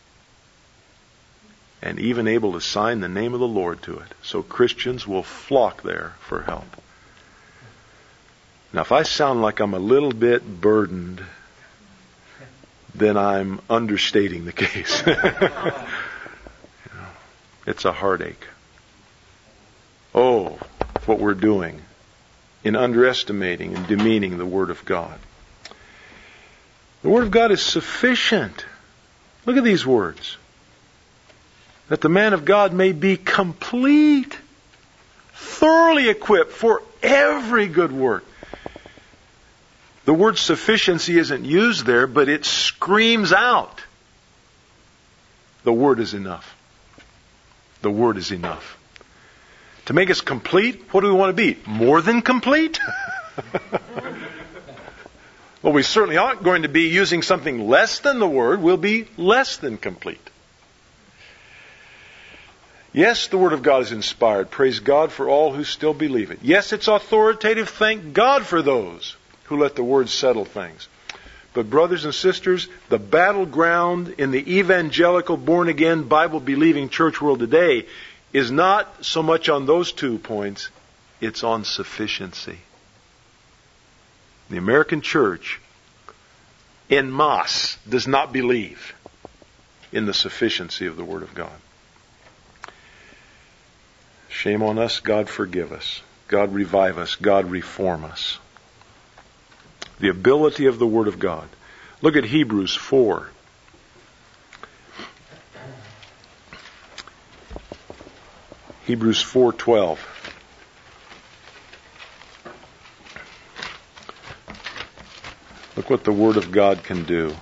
And even able to sign the name of the Lord to it. So Christians will flock there for help. Now, if I sound like I'm a little bit burdened, then I'm understating the case. It's a heartache. Oh, what we're doing in underestimating and demeaning the Word of God. The Word of God is sufficient. Look at these words. That the man of God may be complete, thoroughly equipped for every good work. The word sufficiency isn't used there, but it screams out. The Word is enough. The Word is enough. To make us complete, what do we want to be? More than complete? Well, we certainly aren't going to be using something less than the Word. We'll be less than complete. Yes, the Word of God is inspired. Praise God for all who still believe it. Yes, it's authoritative. Thank God for those who let the Word settle things. But brothers and sisters, the battleground in the evangelical, born-again, Bible-believing church world today is not so much on those two points, it's on sufficiency. The American church, en masse, does not believe in the sufficiency of the Word of God. Shame on us. God forgive us. God revive us. God reform us. The ability of the Word of God. Look at Hebrews four. Hebrews four twelve. Look what the Word of God can do.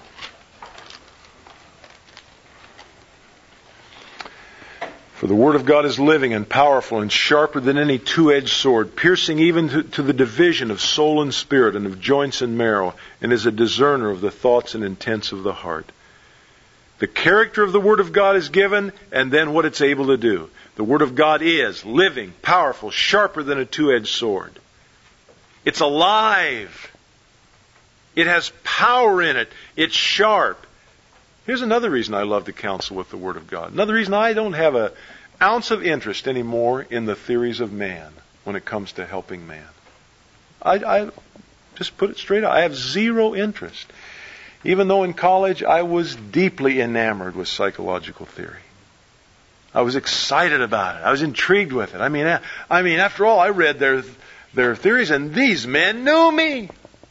For the Word of God is living and powerful and sharper than any two-edged sword, piercing even to, to the division of soul and spirit and of joints and marrow, and is a discerner of the thoughts and intents of the heart. The character of the Word of God is given, and then what it's able to do. The Word of God is living, powerful, sharper than a two-edged sword. It's alive. It has power in it. It's sharp. Here's another reason I love to counsel with the Word of God. Another reason I don't have an ounce of interest anymore in the theories of man when it comes to helping man. I, I just put it straight out. I have zero interest. Even though in college I was deeply enamored with psychological theory. I was excited about it. I was intrigued with it. I mean, I mean, after all, I read their their theories, and these men knew me.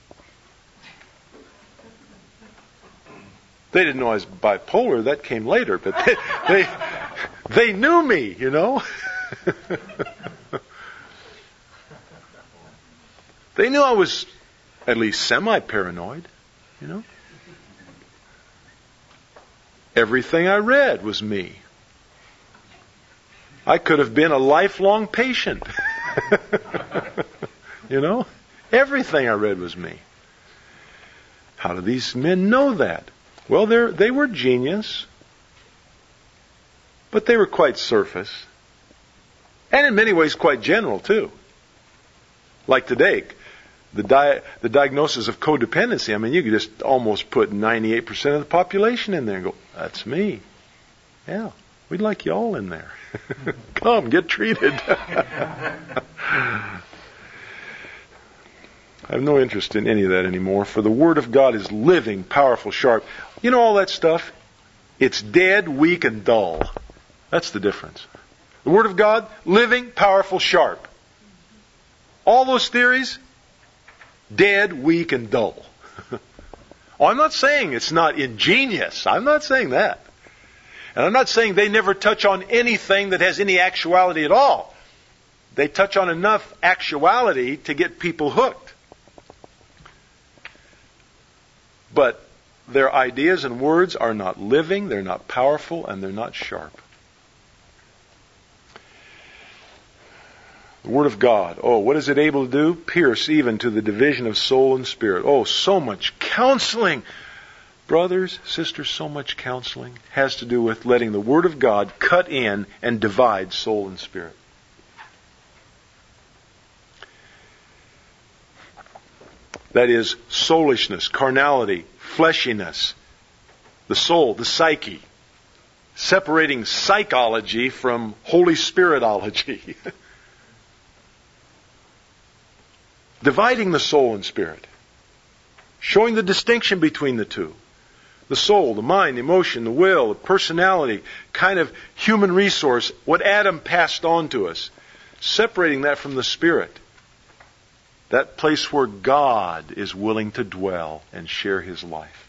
They didn't know I was bipolar. That came later, but they they, they knew me, you know. They knew I was at least semi-paranoid, you know. Everything I read was me. I could have been a lifelong patient. You know? Everything I read was me. How do these men know that? Well, they they were genius, but they were quite surface. And in many ways quite general, too. Like today, the di- the diagnosis of codependency, I mean, you could just almost put ninety-eight percent of the population in there and go, that's me. Yeah, we'd like you all in there. Come, get treated. I have no interest in any of that anymore, for the Word of God is living, powerful, sharp. You know all that stuff? It's dead, weak, and dull. That's the difference. The Word of God, living, powerful, sharp. All those theories, dead, weak, and dull. Oh, I'm not saying it's not ingenious. I'm not saying that. And I'm not saying they never touch on anything that has any actuality at all. They touch on enough actuality to get people hooked. But their ideas and words are not living, they're not powerful, and they're not sharp. The Word of God, oh, what is it able to do? Pierce even to the division of soul and spirit. Oh, so much counseling. Brothers, sisters, so much counseling has to do with letting the Word of God cut in and divide soul and spirit. That is, soulishness, carnality, fleshiness, the soul, the psyche. Separating psychology from Holy Spiritology. Dividing the soul and spirit. Showing the distinction between the two. The soul, the mind, the emotion, the will, the personality, kind of human resource, what Adam passed on to us. Separating that from the spirit. That place where God is willing to dwell and share His life.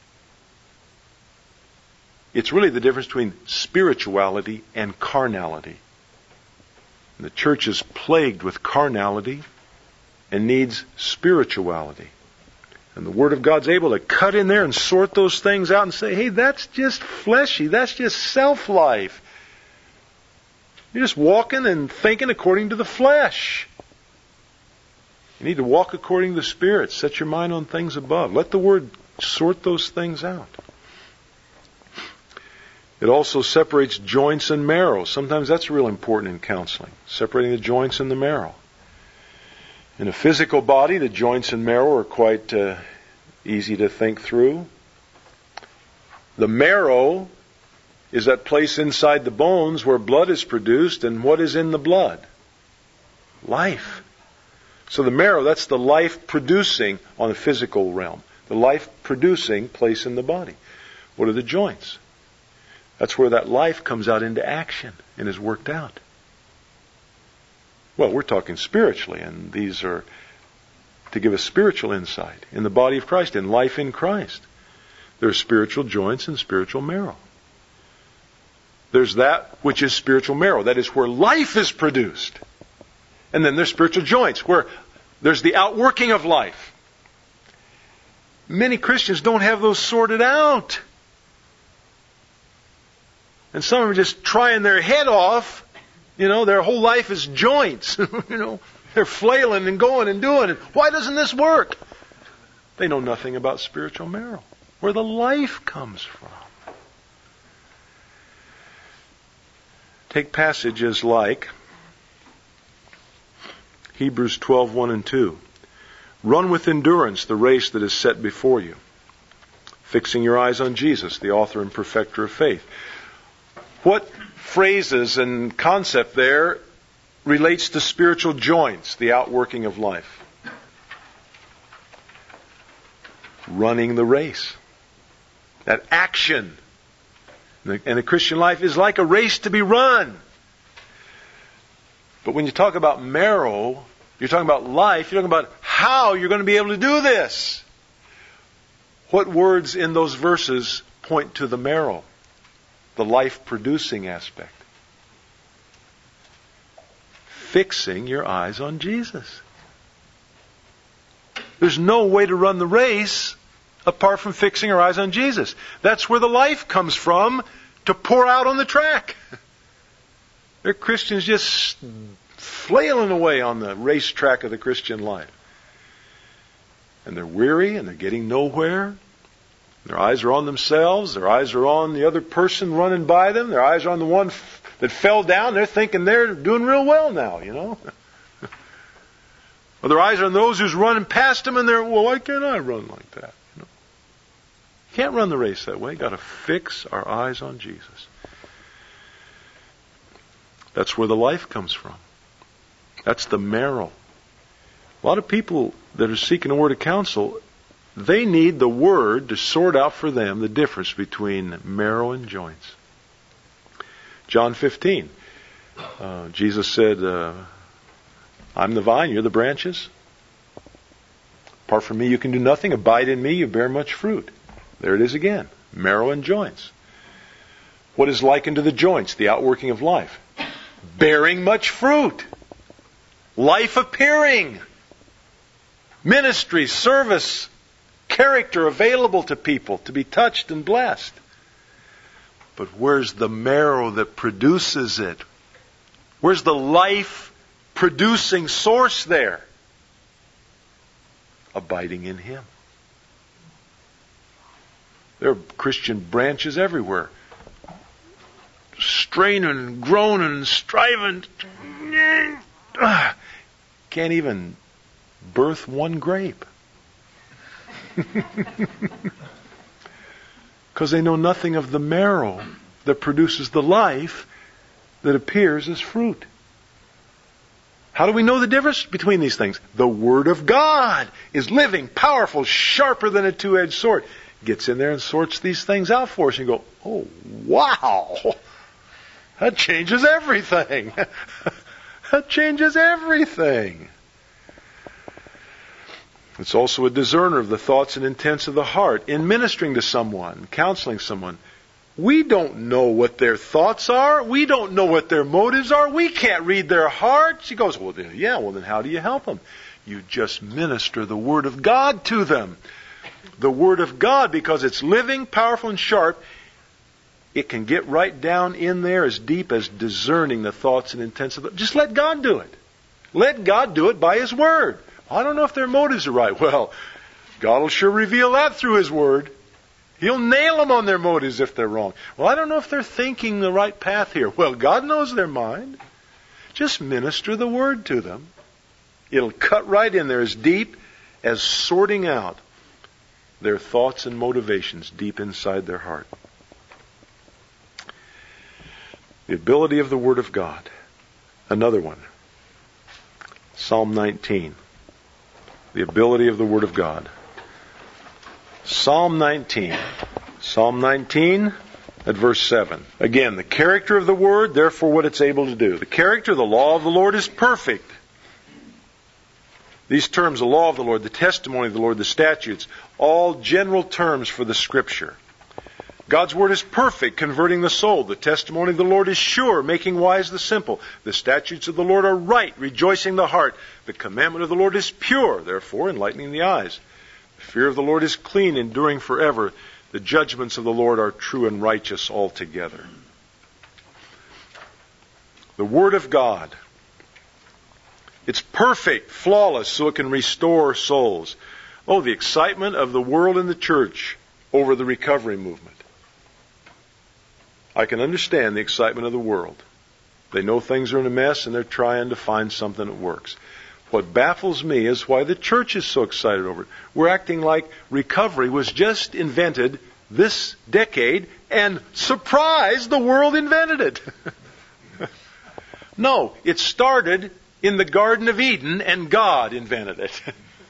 It's really the difference between spirituality and carnality. And the church is plagued with carnality and needs spirituality. And the Word of God's able to cut in there and sort those things out and say, hey, that's just fleshy. That's just self-life. You're just walking and thinking according to the flesh. You need to walk according to the Spirit. Set your mind on things above. Let the Word sort those things out. It also separates joints and marrow. Sometimes that's real important in counseling, separating the joints and the marrow. In a physical body, the joints and marrow are quite uh, easy to think through. The marrow is that place inside the bones where blood is produced, and what is in the blood? Life. So the marrow, that's the life-producing on the physical realm. The life-producing place in the body. What are the joints? That's where that life comes out into action and is worked out. Well, we're talking spiritually, and these are to give us spiritual insight in the body of Christ, in life in Christ. There are spiritual joints and spiritual marrow. There's that which is spiritual marrow. That is where life is produced. And then there's spiritual joints, where there's the outworking of life. Many Christians don't have those sorted out. And some are just trying their head off. You know, their whole life is joints. You know, they're flailing and going and doing it. Why doesn't this work? They know nothing about spiritual marrow, where the life comes from. Take passages like Hebrews twelve, one and two. Run with endurance the race that is set before you, fixing your eyes on Jesus, the author and perfecter of faith. What phrases and concept there relates to spiritual joints, the outworking of life? Running the race. That action. And the Christian life is like a race to be run. But when you talk about marrow, you're talking about life, you're talking about how you're going to be able to do this. What words in those verses point to the marrow, the life-producing aspect? Fixing your eyes on Jesus. There's no way to run the race apart from fixing our eyes on Jesus. That's where the life comes from to pour out on the track. There are Christians just flailing away on the racetrack of the Christian life. And they're weary and they're getting nowhere. Their eyes are on themselves. Their eyes are on the other person running by them. Their eyes are on the one f- that fell down. They're thinking they're doing real well now, you know. Or their eyes are on those who's running past them and they're, well, why can't I run like that? You know? You can't run the race that way. You've got to fix our eyes on Jesus. That's where the life comes from. That's the marrow. A lot of people that are seeking a word of counsel, they need the Word to sort out for them the difference between marrow and joints. John fifteen, uh, Jesus said, uh, I'm the vine, you're the branches. Apart from me you can do nothing. Abide in me, you bear much fruit. There it is again, marrow and joints. What is likened to the joints? The outworking of life. Bearing much fruit. Life appearing. Ministry, service, character available to people to be touched and blessed. But where's the marrow that produces it? Where's the life-producing source there? Abiding in Him. There are Christian branches everywhere. Straining and groaning and striving. Can't even birth one grape. Because they know nothing of the marrow that produces the life that appears as fruit. How do we know the difference between these things? The Word of God is living, powerful, sharper than a two-edged sword. Gets in there and sorts these things out for us. And you go, oh, wow! That changes everything. That changes everything. It's also a discerner of the thoughts and intents of the heart. In ministering to someone, counseling someone, we don't know what their thoughts are. We don't know what their motives are. We can't read their hearts. She goes, well, then, yeah, well, then how do you help them? You just minister the Word of God to them. The Word of God, because it's living, powerful, and sharp, it can get right down in there as deep as discerning the thoughts and intents of the... Just let God do it. Let God do it by His Word. I don't know if their motives are right. Well, God will sure reveal that through His Word. He'll nail them on their motives if they're wrong. Well, I don't know if they're thinking the right path here. Well, God knows their mind. Just minister the Word to them. It'll cut right in there as deep as sorting out their thoughts and motivations deep inside their heart. The ability of the Word of God. Another one. Psalm nineteen. The ability of the Word of God. Psalm nineteen. Psalm nineteen at verse seven. Again, the character of the Word, therefore what it's able to do. The character, the law of the Lord is perfect. These terms, the law of the Lord, the testimony of the Lord, the statutes, all general terms for the Scripture. God's Word is perfect, converting the soul. The testimony of the Lord is sure, making wise the simple. The statutes of the Lord are right, rejoicing the heart. The commandment of the Lord is pure, therefore enlightening the eyes. The fear of the Lord is clean, enduring forever. The judgments of the Lord are true and righteous altogether. The Word of God. It's perfect, flawless, so it can restore souls. Oh, the excitement of the world and the church over the recovery movement. I can understand the excitement of the world. They know things are in a mess and they're trying to find something that works. What baffles me is why the church is so excited over it. We're acting like recovery was just invented this decade and surprise, the world invented it. No, it started in the Garden of Eden and God invented it.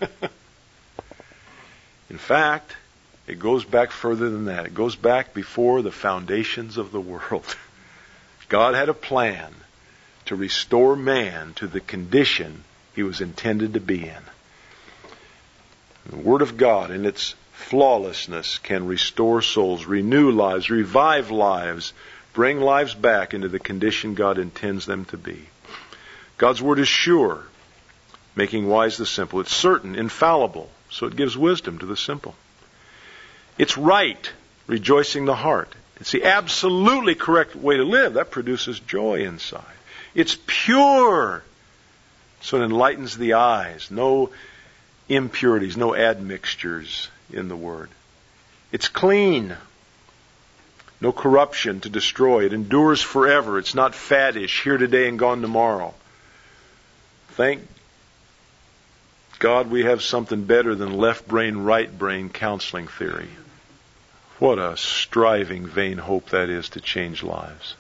In fact, it goes back further than that. It goes back before the foundations of the world. God had a plan to restore man to the condition he was intended to be in. The Word of God in its flawlessness can restore souls, renew lives, revive lives, bring lives back into the condition God intends them to be. God's Word is sure, making wise the simple. It's certain, infallible, so it gives wisdom to the simple. It's right, rejoicing the heart. It's the absolutely correct way to live. That produces joy inside. It's pure, so it enlightens the eyes. No impurities, no admixtures in the Word. It's clean. No corruption to destroy. It endures forever. It's not faddish, here today and gone tomorrow. Thank God we have something better than left brain, right brain counseling theory. What a striving, vain hope that is to change lives.